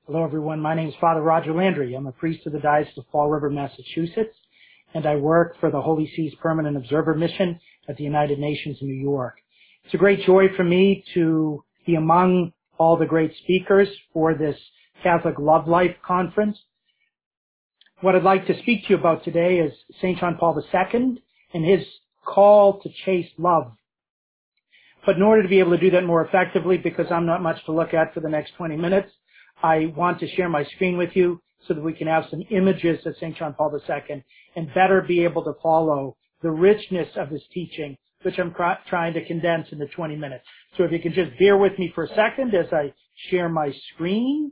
Hello, everyone. My name is Father Roger Landry. I'm a priest of the Diocese of Fall River, Massachusetts, and I work for the Holy See's Permanent Observer Mission at the United Nations in New York. It's a great joy for me to be among all the great speakers for this Catholic Love Life Conference. What I'd like to speak to you about today is St. John Paul II and his call to chase love. But in order to be able to do that more effectively, because I'm not much to look at for the next 20 minutes, I want to share my screen with you so that we can have some images of St. John Paul II and better be able to follow the richness of his teaching, which I'm trying to condense into 20 minutes. So if you can just bear with me for a second as I share my screen,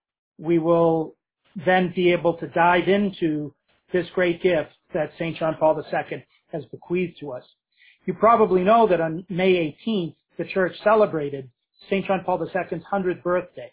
we will then be able to dive into this great gift that St. John Paul II has bequeathed to us. You probably know that on May 18th, the Church celebrated St. John Paul II's 100th birthday.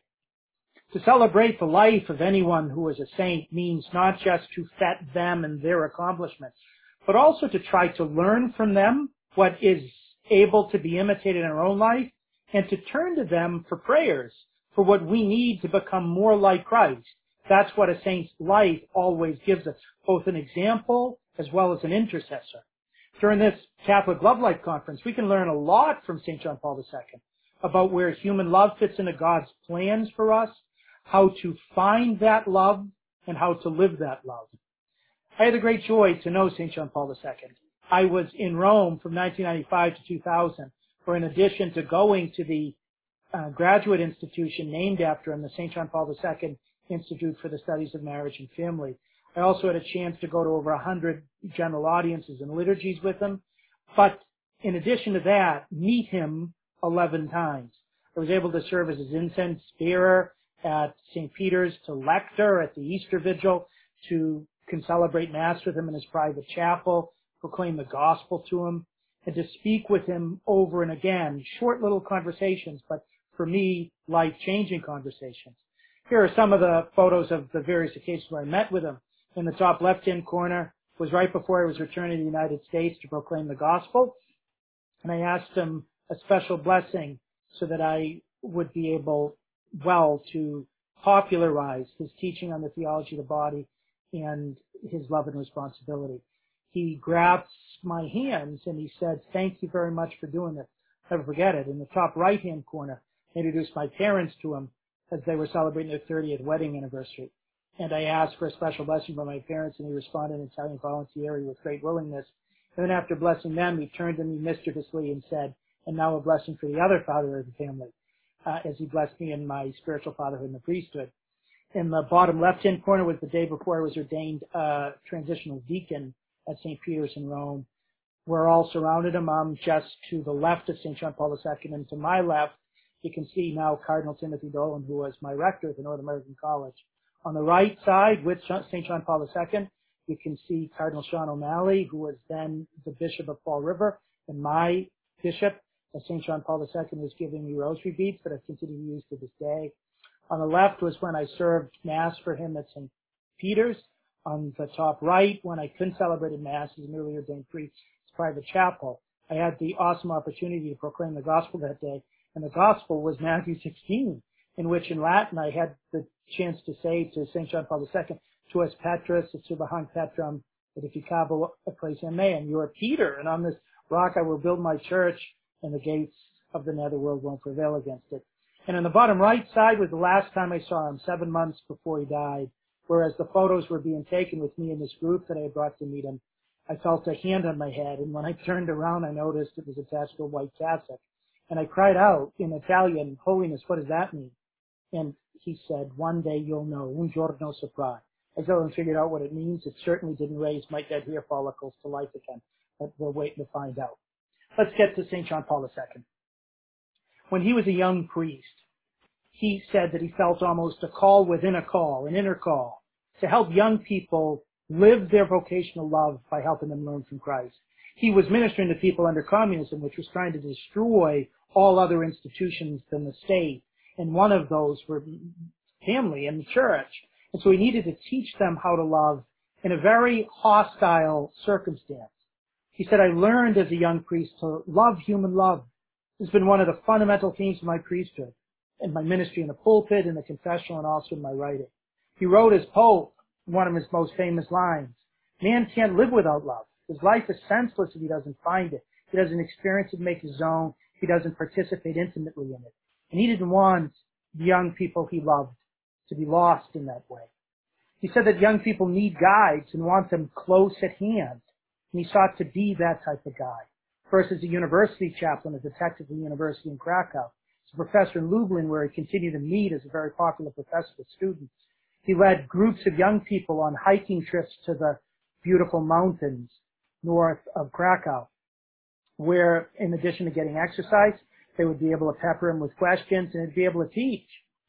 To celebrate the life of anyone who is a saint means not just to fet them and their accomplishments, but also to try to learn from them what is able to be imitated in our own life and to turn to them for prayers for what we need to become more like Christ. That's what a saint's life always gives us, both an example as well as an intercessor. During this Catholic Love Life Conference, we can learn a lot from St. John Paul II about where human love fits into God's plans for us, how to find that love, and how to live that love. I had the great joy to know St. John Paul II. I was in Rome from 1995 to 2000, where in addition to going to the graduate institution named after him, the St. John Paul II Institute for the Studies of Marriage and Family, I also had a chance to go to over 100 general audiences and liturgies with him. But in addition to that, meet him 11 times. I was able to serve as his incense bearer at St. Peter's, to lector at the Easter Vigil, to celebrate Mass with him in his private chapel, proclaim the gospel to him, and to speak with him over and again. Short little conversations, but for me, life-changing conversations. Here are some of the photos of the various occasions where I met with him. In the top left-hand corner was right before I was returning to the United States to proclaim the gospel, and I asked him a special blessing so that I would be able to popularize his teaching on the theology of the body and his love and responsibility. He grasped my hands and he said, "Thank you very much for doing this." I'll never forget it. In the top right-hand corner, I introduced my parents to him as they were celebrating their 30th wedding anniversary. And I asked for a special blessing from my parents, and he responded in Italian volontieri with great willingness. And then after blessing them, he turned to me mischievously and said, "And now a blessing for the other father of the family," as he blessed me in my spiritual fatherhood in the priesthood. In the bottom left-hand corner was the day before I was ordained transitional deacon at St. Peter's in Rome. We're all surrounded him. I'm just to the left of St. John Paul II, and to my left, you can see now Cardinal Timothy Dolan, who was my rector at the North American College. On the right side, with St. John Paul II, you can see Cardinal Sean O'Malley, who was then the Bishop of Fall River, and my bishop. St. John Paul II was giving me rosary beads that I continue to use to this day. On the left was when I served Mass for him at St. Peter's. On the top right, when I couldn't celebrate Mass as an newly ordained priest, his private chapel, I had the awesome opportunity to proclaim the gospel that day. And the gospel was Matthew 16, in which in Latin I had the chance to say to St. John Paul II, "Tuus Petrus, et suba hanc Petrum, edificabo ecclesiam meam." You are Peter, and on this rock I will build my church, and the gates of the netherworld won't prevail against it. And on the bottom right side was the last time I saw him, 7 months before he died, whereas the photos were being taken with me in this group that I had brought to meet him. I felt a hand on my head, and when I turned around, I noticed it was attached to a white cassock. And I cried out in Italian, "Holiness, what does that mean?" And he said, "One day you'll know, un giorno saprai." I still haven't figured out what it means. It certainly didn't raise my dead hair follicles to life again, but we're waiting to find out. Let's get to St. John Paul II. When he was a young priest, he said that he felt almost a call within a call, an inner call, to help young people live their vocational love by helping them learn from Christ. He was ministering to people under communism, which was trying to destroy all other institutions than the state, and one of those were family and the church. And so he needed to teach them how to love in a very hostile circumstance. He said, "I learned as a young priest to love human love. It's been one of the fundamental themes of my priesthood. in my ministry in the pulpit, in the confessional, and also in my writing. He wrote as Pope, one of his most famous lines, "Man can't live without love. His life is senseless if he doesn't find it. He doesn't experience it, make his own. He doesn't participate intimately in it." And he didn't want the young people he loved to be lost in that way. He said that young people need guides and want them close at hand. And he sought to be that type of guide. First as a university chaplain at the Technical University in Krakow. As a professor in Lublin, where he continued to meet as a very popular professor with students. He led groups of young people on hiking trips to the beautiful mountains north of Krakow, where in addition to getting exercise, they would be able to pepper him with questions and he'd be able to teach.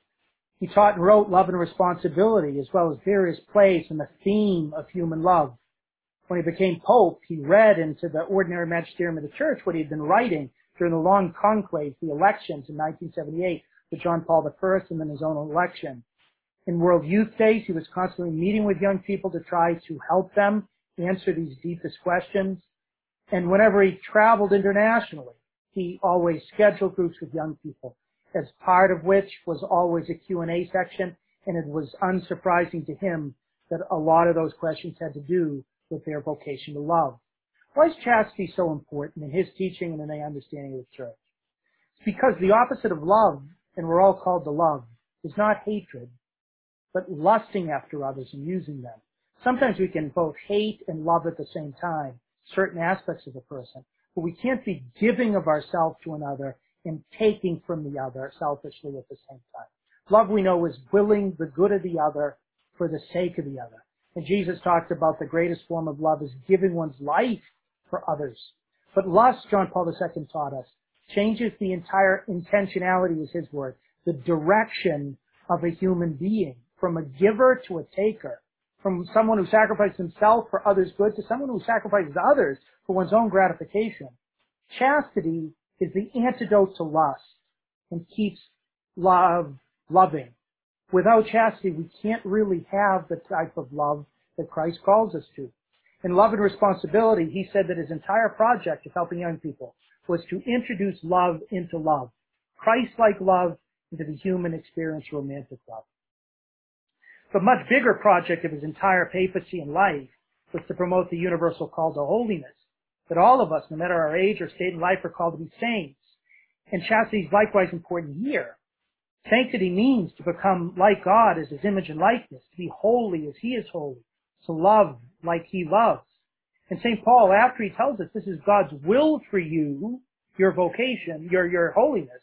He taught and wrote Love and Responsibility, as well as various plays on the theme of human love. When he became Pope, he read into the ordinary magisterium of the Church what he had been writing during the long conclave, the elections in 1978, with John Paul I and then his own election. In World Youth Days, he was constantly meeting with young people to try to help them answer these deepest questions. And whenever he traveled internationally, he always scheduled groups with young people, as part of which was always a Q&A section, and it was unsurprising to him that a lot of those questions had to do with their vocation to love. Why is chastity so important in his teaching and in the understanding of the church? It's because the opposite of love, and we're all called to love, is not hatred, but lusting after others and using them. Sometimes we can both hate and love at the same time, certain aspects of a person, but we can't be giving of ourselves to another and taking from the other selfishly at the same time. Love, we know, is willing the good of the other for the sake of the other. And Jesus talked about the greatest form of love is giving one's life for others. But lust, John Paul II taught us, changes the entire intentionality, was his word, the direction of a human being, from a giver to a taker, from someone who sacrifices himself for others' good to someone who sacrifices others for one's own gratification. Chastity is the antidote to lust and keeps love loving. Without chastity, we can't really have the type of love that Christ calls us to. In Love and Responsibility, he said that his entire project of helping young people was to introduce love into love, Christ-like love into the human experience, romantic love. The much bigger project of his entire papacy and life was to promote the universal call to holiness, that all of us, no matter our age or state in life, are called to be saints. And chastity is likewise important here. Sanctity means to become like God as his image and likeness, to be holy as he is holy, to love like he loves. And St. Paul, after he tells us this is God's will for you, your vocation, your holiness,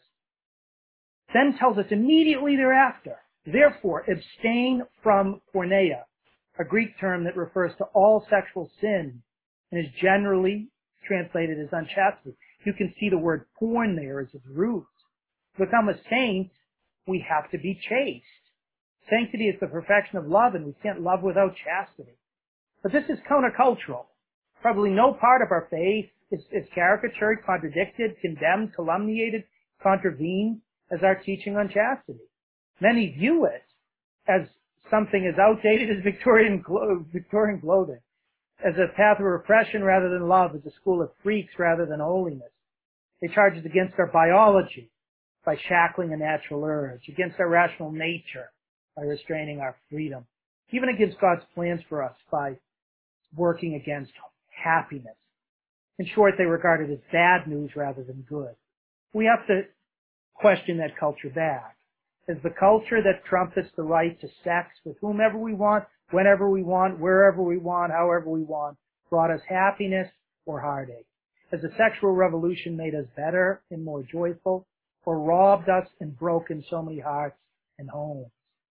then tells us immediately thereafter, therefore, abstain from porneia, a Greek term that refers to all sexual sin and is generally translated as unchastity. You can see the word porn there as its root. To become a saint, we have to be chaste. Sanctity is the perfection of love, and we can't love without chastity. But this is countercultural. Probably no part of our faith is caricatured, contradicted, condemned, calumniated, contravened as our teaching on chastity. Many view it as something as outdated as Victorian clothing, as a path of repression rather than love, as a school of freaks rather than holiness. They charge us against our biology by shackling a natural urge, against our rational nature by restraining our freedom, even against God's plans for us by working against happiness. In short, they regard it as bad news rather than good. We have to question that culture back. Is the culture that trumpets the right to sex with whomever we want, whenever we want, wherever we want, however we want, brought us happiness or heartache? Has the sexual revolution made us better and more joyful, or robbed us and broken so many hearts and homes?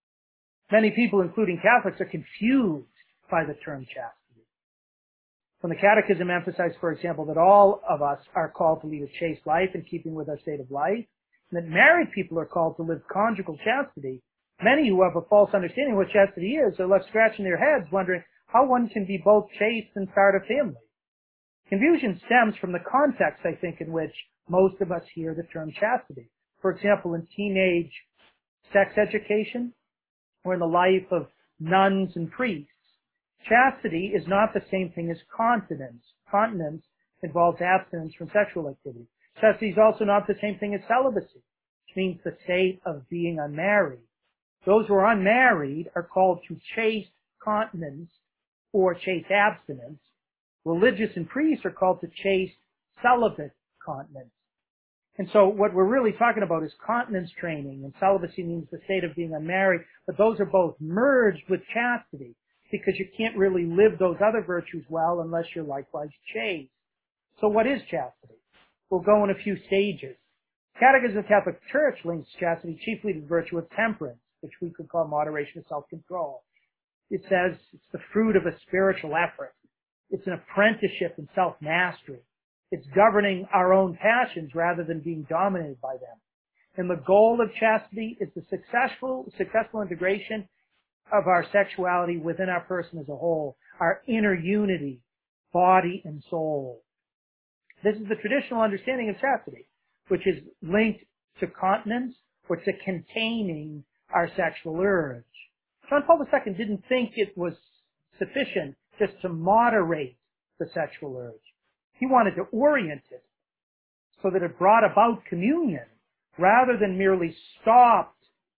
Many people, including Catholics, are confused by the term chastity. When the Catechism emphasizes, for example, that all of us are called to lead a chaste life in keeping with our state of life, and that married people are called to live conjugal chastity, many who have a false understanding of what chastity is are left scratching their heads wondering how one can be both chaste and start a family. Confusion stems from the context, I think, in which most of us hear the term chastity. For example, in teenage sex education, or in the life of nuns and priests, chastity is not the same thing as continence. Continence involves abstinence from sexual activity. Chastity is also not the same thing as celibacy. which means the state of being unmarried. Those who are unmarried are called to chaste continence or chaste abstinence. Religious and priests are called to chaste celibate continence. And so what we're really talking about is continence training, and celibacy means the state of being unmarried, but those are both merged with chastity, because you can't really live those other virtues well unless you're likewise chaste. So what is chastity? We'll go in a few stages. Catechism of the Catholic Church links chastity chiefly to the virtue of temperance, which we could call moderation and self-control. It says it's the fruit of a spiritual effort. It's an apprenticeship in self-mastery. It's governing our own passions rather than being dominated by them. And the goal of chastity is the successful integration of our sexuality within our person as a whole, our inner unity, body and soul. This is the traditional understanding of chastity, which is linked to continence or to containing our sexual urge. John Paul II didn't think it was sufficient just to moderate the sexual urge. He wanted to orient it so that it brought about communion rather than merely stopped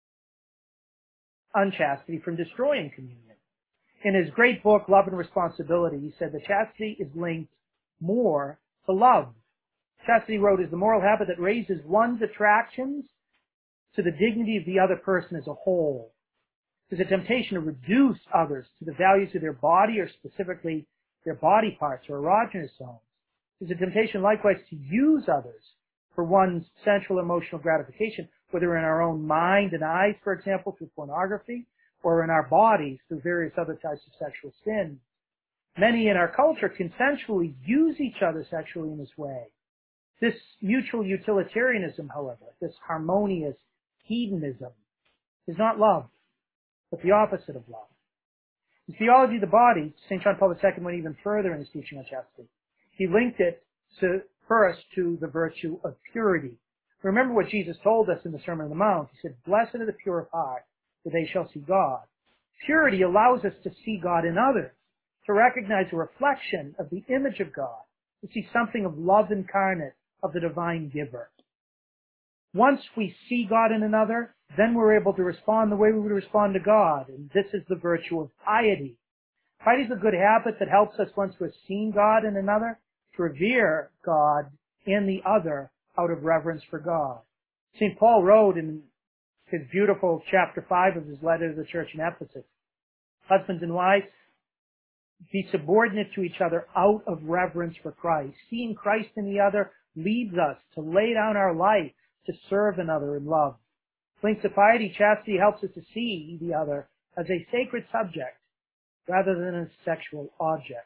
unchastity from destroying communion. In his great book, Love and Responsibility, he said that chastity is linked more to love. Chastity, wrote, is the moral habit that raises one's attractions to the dignity of the other person as a whole. There's a temptation to reduce others to the values of their body, or specifically their body parts or erogenous zones. There's a temptation likewise to use others for one's sensual emotional gratification, whether in our own mind and eyes, for example, through pornography, or in our bodies through various other types of sexual sins. Many in our culture consensually use each other sexually in this way. This mutual utilitarianism, however, this harmonious hedonism, is not love, but the opposite of love. In Theology of the Body, St. John Paul II went even further in his teaching on chastity. He linked it first to the virtue of purity. Remember what Jesus told us in the Sermon on the Mount. He said, "Blessed are the pure of heart, for they shall see God." Purity allows us to see God in others, to recognize a reflection of the image of God, to see something of love incarnate, of the divine giver. Once we see God in another, then we're able to respond the way we would respond to God, and this is the virtue of piety. Piety is a good habit that helps us, once we've seen God in another, to revere God in the other out of reverence for God. St. Paul wrote in his beautiful chapter 5 of his letter to the church in Ephesus, "Husbands and wives, be subordinate to each other out of reverence for Christ. Seeing Christ in the other leads us to lay down our life to serve another in love." Linked to piety, chastity helps us to see the other as a sacred subject rather than a sexual object.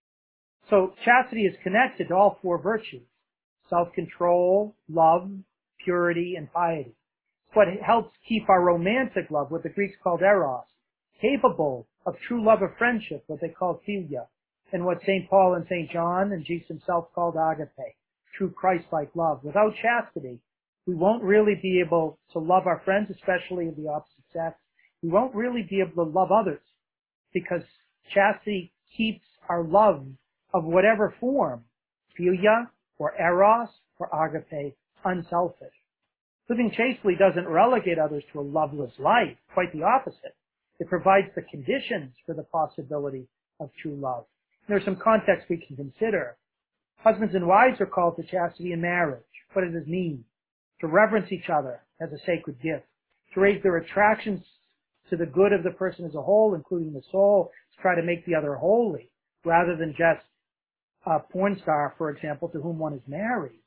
So chastity is connected to all four virtues: self-control, love, purity, and piety. It's what helps keep our romantic love, what the Greeks called eros, capable of true love of friendship, what they called philia, and what St. Paul and St. John and Jesus himself called agape, true Christ-like love. Without chastity, we won't really be able to love our friends, especially of the opposite sex. We won't really be able to love others, because chastity keeps our love of whatever form, philia or eros or agape, unselfish. Living chastely doesn't relegate others to a loveless life. Quite the opposite. It provides the conditions for the possibility of true love. There's some context we can consider. Husbands and wives are called to chastity in marriage. What does this mean? To reverence each other as a sacred gift, to raise their attractions to the good of the person as a whole, including the soul, to try to make the other holy, rather than just a porn star, for example, to whom one is married.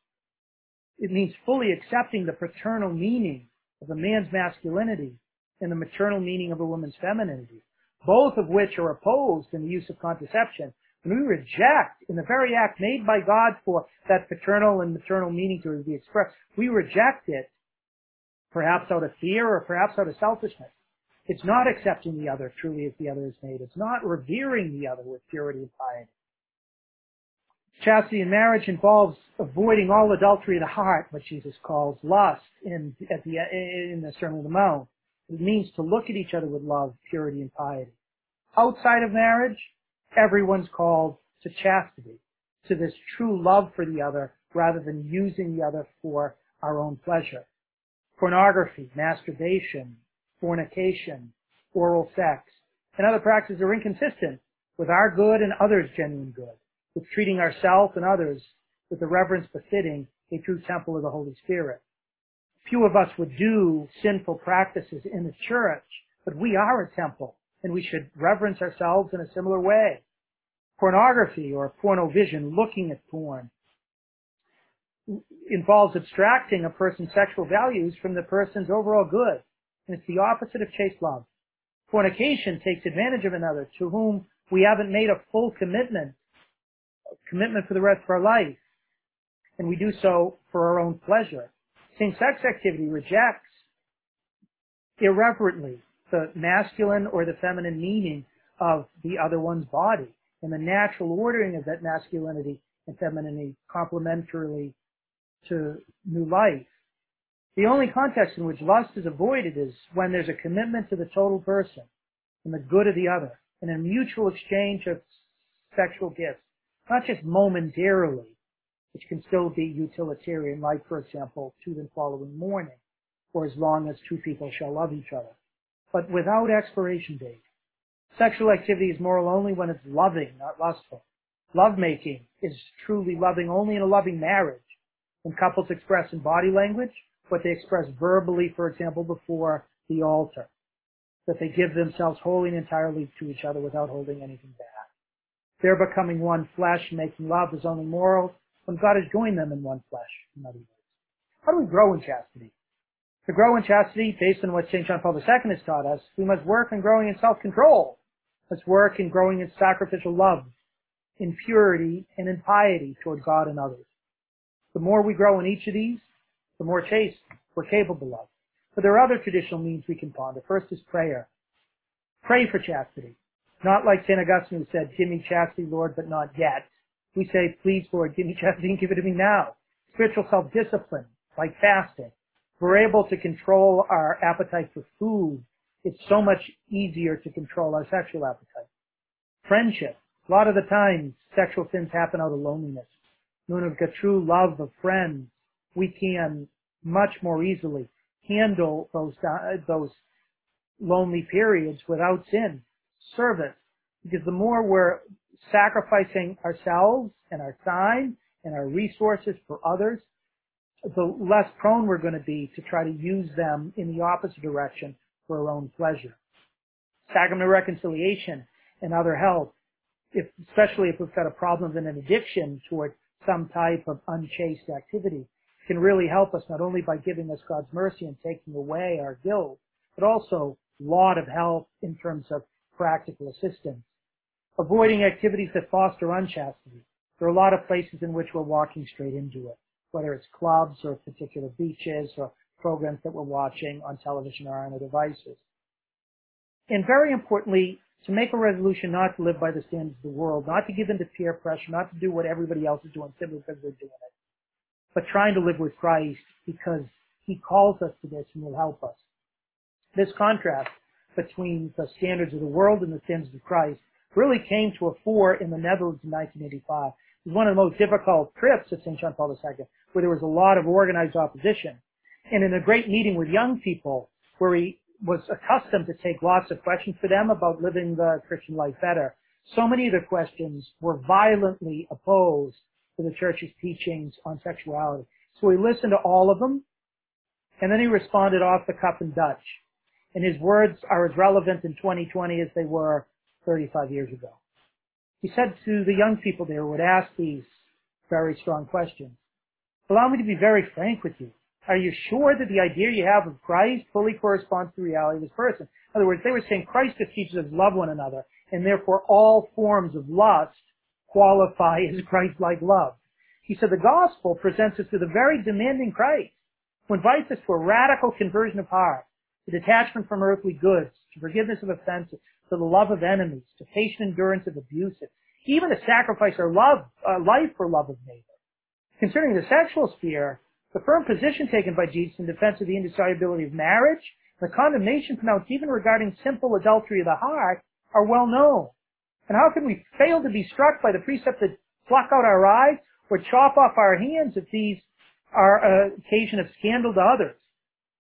It means fully accepting the paternal meaning of a man's masculinity and the maternal meaning of a woman's femininity, both of which are opposed in the use of contraception. When we reject, in the very act made by God for that paternal and maternal meaning to be expressed, we reject it, perhaps out of fear or perhaps out of selfishness. It's not accepting the other truly as the other is made. It's not revering the other with purity and piety. Chastity in marriage involves avoiding all adultery of the heart, what Jesus calls lust in the Sermon on the Mount. It means to look at each other with love, purity, and piety. Outside of marriage, everyone's called to chastity, to this true love for the other rather than using the other for our own pleasure. Pornography, masturbation, fornication, oral sex, and other practices are inconsistent with our good and others' genuine good, with treating ourselves and others with the reverence befitting a true temple of the Holy Spirit. Few of us would do sinful practices in the church, but we are a temple, and we should reverence ourselves in a similar way. Pornography or pornovision, looking at porn, involves abstracting a person's sexual values from the person's overall good, and it's the opposite of chaste love. Fornication takes advantage of another to whom we haven't made a full commitment for the rest of our life, and we do so for our own pleasure. Same-sex activity rejects irreverently the masculine or the feminine meaning of the other one's body and the natural ordering of that masculinity and femininity complementarily to new life. The only context in which lust is avoided is when there's a commitment to the total person and the good of the other and a mutual exchange of sexual gifts, not just momentarily, which can still be utilitarian, like, for example, to the following morning, or as long as two people shall love each other, but without expiration date. Sexual activity is moral only when it's loving, not lustful. Lovemaking is truly loving only in a loving marriage, when couples express in body language what they express verbally, for example, before the altar, that they give themselves wholly and entirely to each other without holding anything back. Their becoming one flesh, making love is only moral when God has joined them in one flesh, in other words. How do we grow in chastity? To grow in chastity, based on what St. John Paul II has taught us, we must work in growing in self-control. Let's work in growing in sacrificial love, in purity, and in piety toward God and others. The more we grow in each of these, the more chaste we're capable of. But there are other traditional means we can ponder. First is prayer. Pray for chastity. Not like St. Augustine who said, give me chastity, Lord, but not yet. We say, please, Lord, give me chastity and give it to me now. Spiritual self-discipline, like fasting. We're able to control our appetite for food. It's so much easier to control our sexual appetite. Friendship. A lot of the times, sexual sins happen out of loneliness. When we've got true love of friends, we can much more easily handle those lonely periods without sin. Service. Because the more we're sacrificing ourselves and our time and our resources for others, the less prone we're going to be to try to use them in the opposite direction for our own pleasure. Sacrament of reconciliation and other help, especially if we've got a problem and an addiction toward some type of unchaste activity, can really help us not only by giving us God's mercy and taking away our guilt, but also a lot of help in terms of practical assistance. Avoiding activities that foster unchastity. There are a lot of places in which we're walking straight into it, whether it's clubs or particular beaches or programs that we're watching on television or on our devices. And very importantly, to make a resolution not to live by the standards of the world, not to give in to peer pressure, not to do what everybody else is doing simply because they're doing it, but trying to live with Christ because He calls us to this and will help us. This contrast between the standards of the world and the standards of Christ really came to a fore in the Netherlands in 1985. It was one of the most difficult trips of St. John Paul II, where there was a lot of organized opposition. And in a great meeting with young people, where he was accustomed to take lots of questions for them about living the Christian life better, so many of the questions were violently opposed to the Church's teachings on sexuality. So he listened to all of them, and then he responded off the cuff in Dutch. And his words are as relevant in 2020 as they were 35 years ago. He said to the young people there who would ask these very strong questions, allow me to be very frank with you. Are you sure that the idea you have of Christ fully corresponds to the reality of this person? In other words, they were saying Christ just teaches us to love one another, and therefore all forms of lust qualify as Christ-like love. He said the gospel presents us to the very demanding Christ, who invites us to a radical conversion of heart, to detachment from earthly goods, to forgiveness of offenses, to the love of enemies, to patient endurance of abuses, even to sacrifice our life for love of neighbor. Concerning the sexual sphere, the firm position taken by Jesus in defense of the indissolubility of marriage, the condemnation pronounced even regarding simple adultery of the heart, are well known. And how can we fail to be struck by the precept that pluck out our eyes or chop off our hands if these are occasion of scandal to others?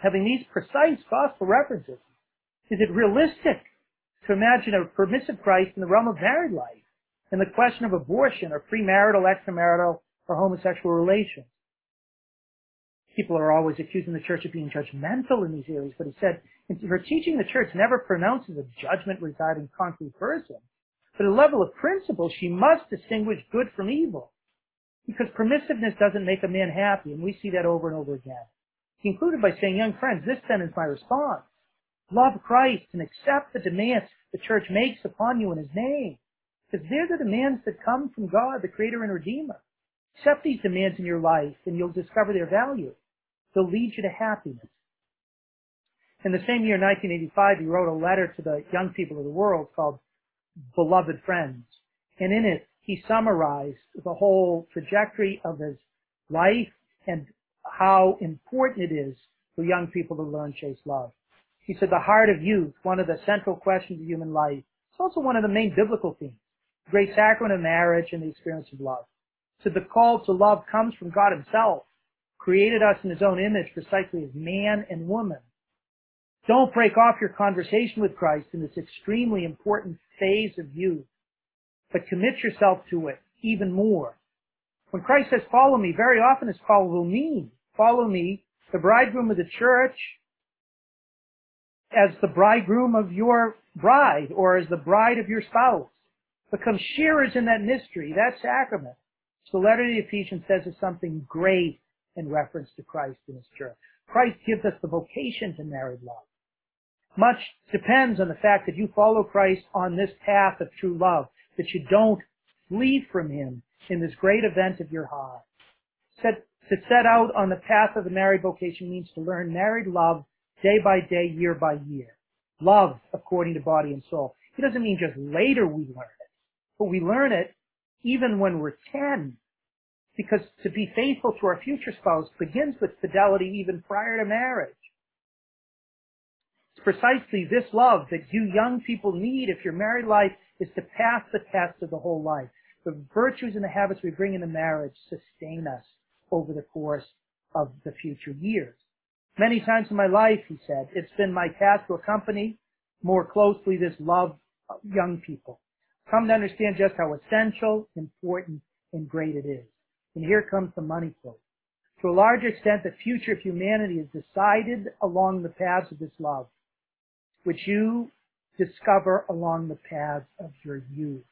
having these precise gospel references, is it realistic to imagine a permissive Christ in the realm of married life and the question of abortion or premarital, extramarital, or homosexual relations? People are always accusing the church of being judgmental in these areas, but he said, her teaching the church never pronounces a judgment regarding concrete person, but at a level of principle, she must distinguish good from evil, because permissiveness doesn't make a man happy, and we see that over and over again. He concluded by saying, young friends, this then is my response. Love Christ and accept the demands the church makes upon you in his name, because they're the demands that come from God, the Creator and Redeemer. Accept these demands in your life, and you'll discover their value. They'll lead you to happiness. In the same year, 1985, he wrote a letter to the young people of the world called Beloved Friends. And in it, he summarized the whole trajectory of his life and how important it is for young people to learn chase love. He said, the heart of youth, one of the central questions of human life, it's also one of the main biblical themes, the great sacrament of marriage and the experience of love. So the call to love comes from God himself, created us in his own image precisely as man and woman. Don't break off your conversation with Christ in this extremely important phase of youth, but commit yourself to it even more. When Christ says, follow me, very often his call will mean, follow me, the bridegroom of the church, as the bridegroom of your bride, or as the bride of your spouse. Become sharers in that mystery, that sacrament. So the letter to the Ephesians says is something great in reference to Christ and his church. Christ gives us the vocation to married love. Much depends on the fact that you follow Christ on this path of true love, that you don't flee from him in this great event of your heart. To set out on the path of the married vocation means to learn married love day by day, year by year. Love according to body and soul. It doesn't mean just later we learn it, but we learn it even when we're 10. Because to be faithful to our future spouse begins with fidelity even prior to marriage. It's precisely this love that you young people need if your married life is to pass the test of the whole life. The virtues and the habits we bring into marriage sustain us over the course of the future years. Many times in my life, he said, it's been my task to accompany more closely this love of young people. Come to understand just how essential, important, and great it is. And here comes the money quote. To a large extent, the future of humanity is decided along the paths of this love, which you discover along the paths of your youth.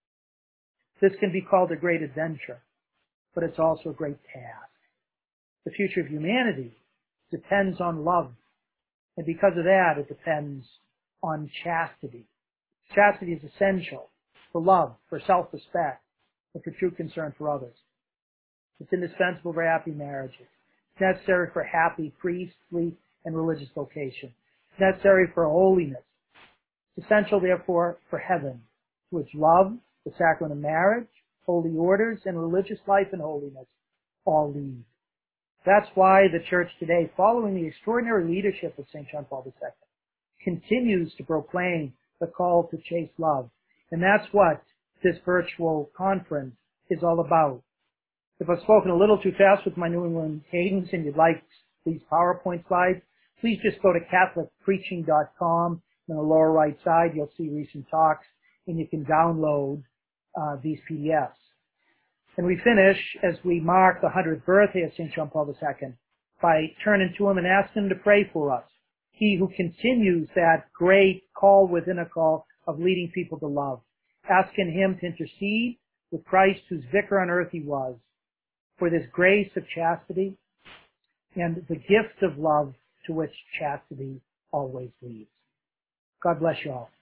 This can be called a great adventure, but it's also a great task. The future of humanity depends on love, and because of that, it depends on chastity. Chastity is essential for love, for self-respect, and for true concern for others. It's indispensable for happy marriages. It's necessary for happy priestly and religious vocation. It's necessary for holiness. It's essential, therefore, for heaven, to which love, the sacrament of marriage, holy orders, and religious life and holiness all lead. That's why the church today, following the extraordinary leadership of St. John Paul II, continues to proclaim the call to chase love. And that's what this virtual conference is all about. If I've spoken a little too fast with my New England cadence and you'd like these PowerPoint slides, please just go to CatholicPreaching.com. On the lower right side, you'll see recent talks, and you can download these PDFs. And we finish, as we mark the 100th birthday of St. John Paul II, by turning to him and asking him to pray for us. He who continues that great call within a call of leading people to love. Asking him to intercede with Christ, whose vicar on earth he was, for this grace of chastity and the gift of love to which chastity always leads. God bless you all.